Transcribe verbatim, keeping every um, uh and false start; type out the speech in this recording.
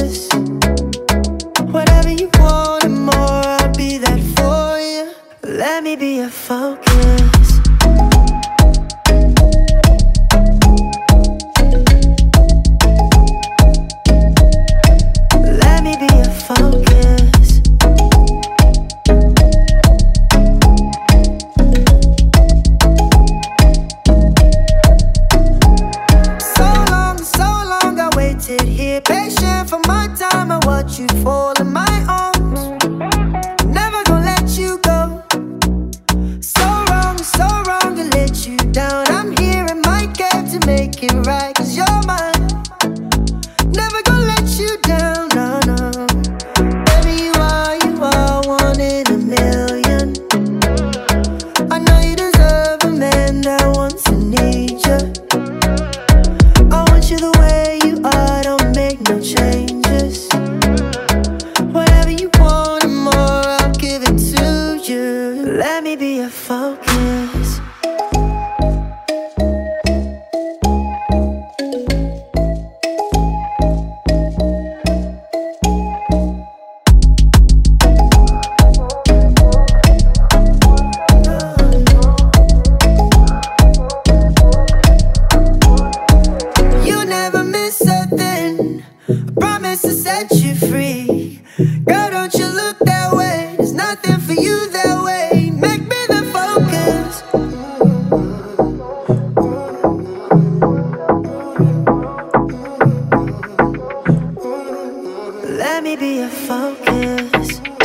changes. Whatever you want and more, I'll be that for you. Let me be your focus. Let me be your focus. So long, so long I waited here, patient for my time. I watch you fall in my arms. Never gonna let you go. So wrong, so wrong to let you down. I'm here in my cave to make it right, 'cause you're mine. Never gonna let you down, no, no. Baby, you are, you are one in a million. I know you deserve a man that wants to need you. I want you the way you are, don't make no changes. Whatever you want and more, I'll give it to you. Let me be your focus. You never miss a thing. I promise to set you free. Girl, don't you look that way. There's nothing for you that way. Make me the focus. Let me be your focus.